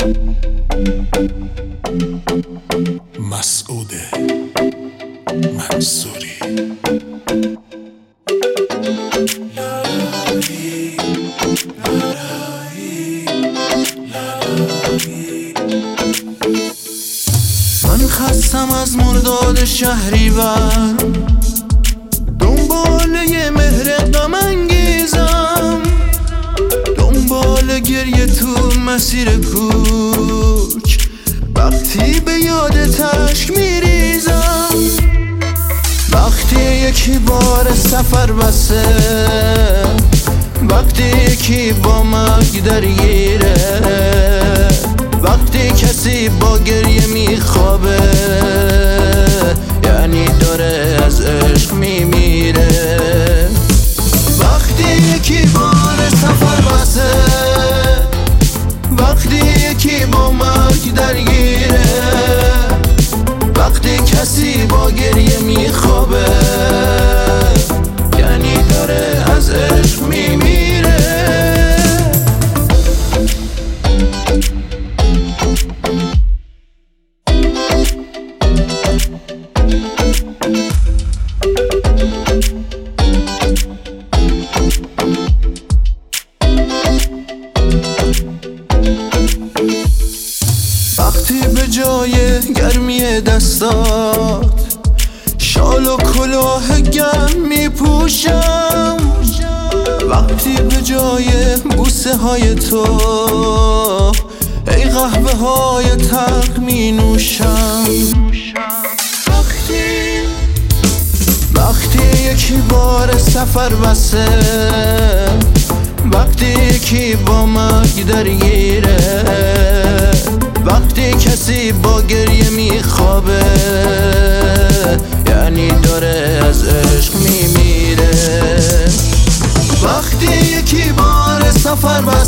مسعود منصوری. من خستم از مرداد شهریور، دنبال یه مهر غم انگیزم، دنبال گریه تو مسیر کوچ، وقتی به یادت اشک میریزم، وقتی یکی بار سفر بسه، وقتی یکی با مرگ درگیره، وقتی کسی با گریه میخوابه، یعنی داره از عشق میمیره. وقتی یکی بار سفر بسه، وقتی یکی با مرگ درگیره، وقتی کسی با گریه میخوابه، یعنی داره از عشق میمیره. وقتی به جای گرمی دستات شال و کلاه گرم میپوشم، وقتی به جای بوسه های تو ای قهوه های تلخ می نوشم، وقتی یکی بار سفر بسه، وقتی یکی با مرگ درگیره، وقتی کسی با گریه میخوابه، یعنی داره از عشق میمیره. وقتی یکی بار سفر بسه،